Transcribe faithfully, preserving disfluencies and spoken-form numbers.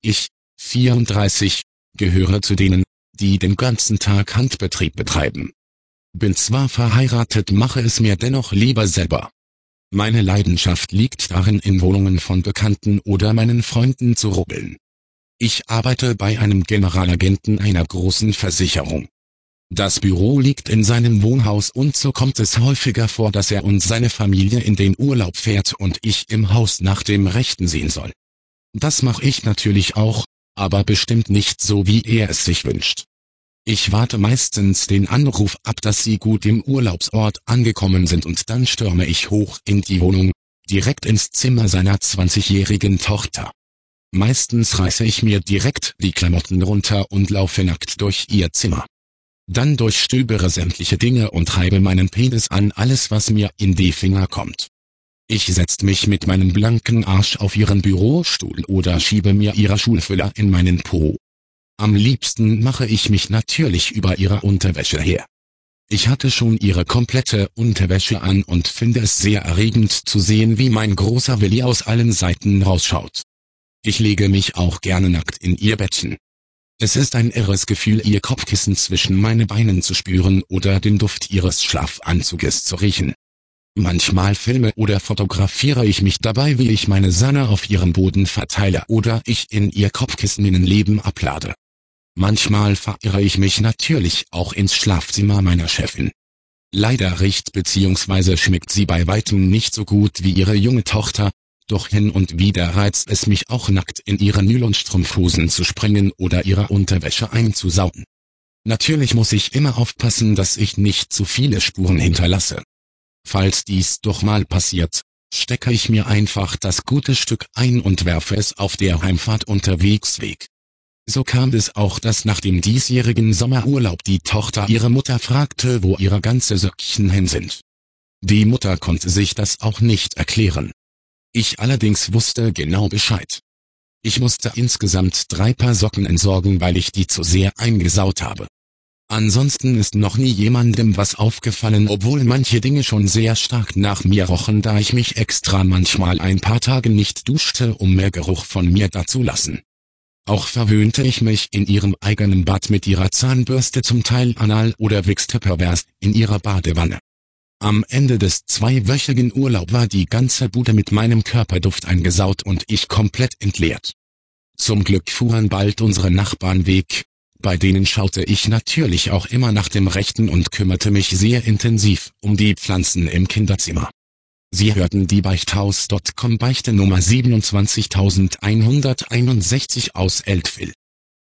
Ich, vierunddreißig, gehöre zu denen, die den ganzen Tag Handbetrieb betreiben. Bin zwar verheiratet, mache es mir dennoch lieber selber. Meine Leidenschaft liegt darin, in Wohnungen von Bekannten oder meinen Freunden zu rubbeln. Ich arbeite bei einem Generalagenten einer großen Versicherung. Das Büro liegt in seinem Wohnhaus und so kommt es häufiger vor, dass er und seine Familie in den Urlaub fährt und ich im Haus nach dem Rechten sehen soll. Das mache ich natürlich auch, aber bestimmt nicht so, wie er es sich wünscht. Ich warte meistens den Anruf ab, dass sie gut im Urlaubsort angekommen sind und dann stürme ich hoch in die Wohnung, direkt ins Zimmer seiner zwanzigjährigen Tochter. Meistens reiße ich mir direkt die Klamotten runter und laufe nackt durch ihr Zimmer. Dann durchstöbere sämtliche Dinge und reibe meinen Penis an alles, was mir in die Finger kommt. Ich setze mich mit meinem blanken Arsch auf ihren Bürostuhl oder schiebe mir ihre Schulfüller in meinen Po. Am liebsten mache ich mich natürlich über ihre Unterwäsche her. Ich hatte schon ihre komplette Unterwäsche an und finde es sehr erregend zu sehen, wie mein großer Willi aus allen Seiten rausschaut. Ich lege mich auch gerne nackt in ihr Bettchen. Es ist ein irres Gefühl, ihr Kopfkissen zwischen meine Beinen zu spüren oder den Duft ihres Schlafanzuges zu riechen. Manchmal filme oder fotografiere ich mich dabei, wie ich meine Sahne auf ihrem Boden verteile oder ich in ihr Kopfkissen Leben ablade. Manchmal verirre ich mich natürlich auch ins Schlafzimmer meiner Chefin. Leider riecht bzw. schmeckt sie bei weitem nicht so gut wie ihre junge Tochter, doch hin und wieder reizt es mich auch nackt in ihre Nylonstrumpfhosen zu springen oder ihre Unterwäsche einzusaugen. Natürlich muss ich immer aufpassen, dass ich nicht zu viele Spuren hinterlasse. Falls dies doch mal passiert, stecke ich mir einfach das gute Stück ein und werfe es auf der Heimfahrt unterwegs weg. So kam es auch, dass nach dem diesjährigen Sommerurlaub die Tochter ihre Mutter fragte, wo ihre ganze Söckchen hin sind. Die Mutter konnte sich das auch nicht erklären. Ich allerdings wusste genau Bescheid. Ich musste insgesamt drei Paar Socken entsorgen, weil ich die zu sehr eingesaut habe. Ansonsten ist noch nie jemandem was aufgefallen, obwohl manche Dinge schon sehr stark nach mir rochen, da ich mich extra manchmal ein paar Tage nicht duschte, um mehr Geruch von mir dazulassen. Auch verwöhnte ich mich in ihrem eigenen Bad mit ihrer Zahnbürste zum Teil anal oder wichste pervers in ihrer Badewanne. Am Ende des zweiwöchigen Urlaub war die ganze Bude mit meinem Körperduft eingesaut und ich komplett entleert. Zum Glück fuhren bald unsere Nachbarn weg, bei denen schaute ich natürlich auch immer nach dem Rechten und kümmerte mich sehr intensiv um die Pflanzen im Kinderzimmer. Sie hörten die Beichthaus Punkt com Beichte Nummer siebenundzwanzigtausendeinhunderteinundsechzig aus Eltville.